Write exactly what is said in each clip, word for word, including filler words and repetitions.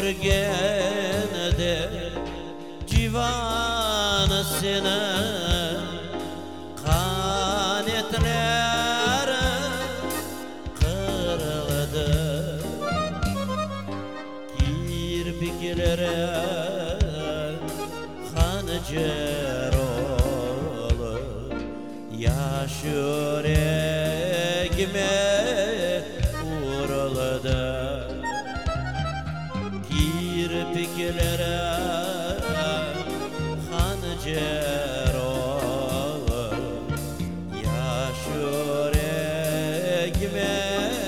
görgende civanısına kanetleri kırıldı, kirpiklere hancer olup yaş yüreğime vuruldu. Kirpiklere hancer olup yaş yüreğime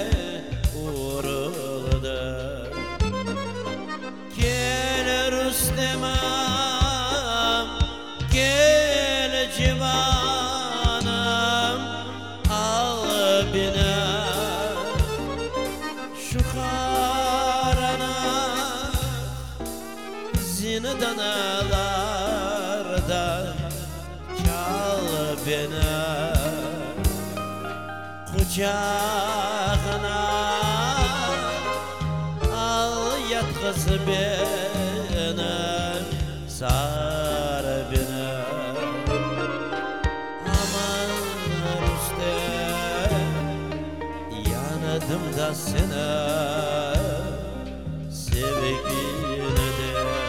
vuruldu. Gel Rüstem'im, gel civanım, al beni şu karanlık zindanlardan, çal beni kucağına, al yatkız beni, sar beni. Aman Rüstem, yandım da sana sevgine de.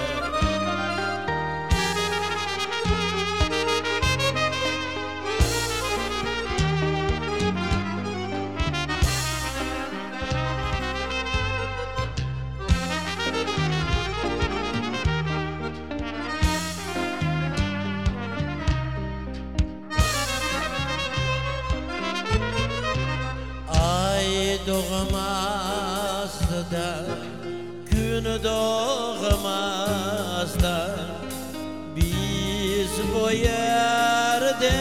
Doğmaz da, gün doğmaz da, biz bu yerde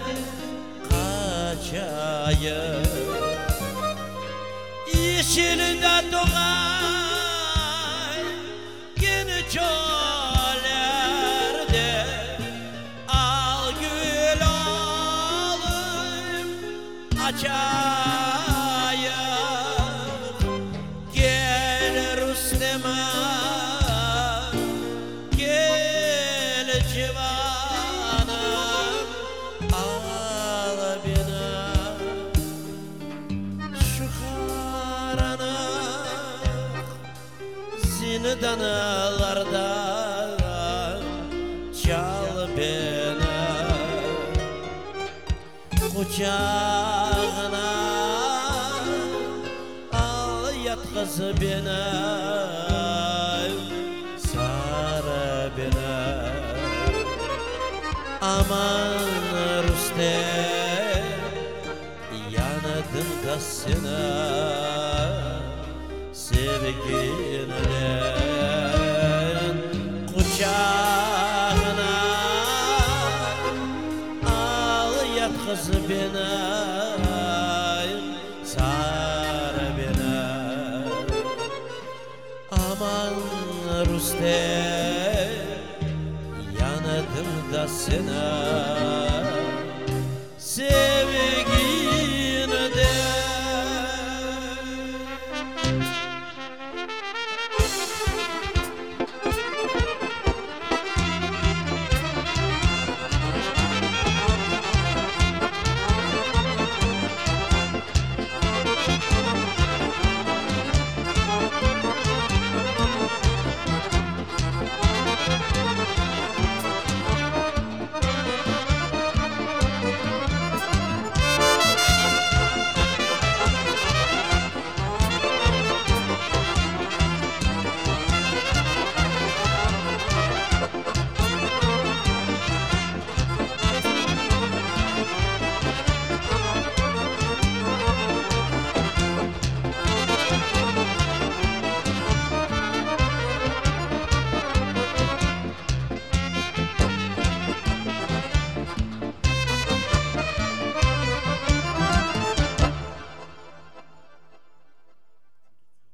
kaçayız. Yeşilde doğar yeni çöllerde, al gül oğlum açar. Gel civanım, al beni şu karanlık zindanlardan, çal beni kucağına, al yatkız beni, aman Rüstem, yandım da sana sevgiden kucağına, al yatkız beni, sar beni. Aman Rüstem, yandım da sana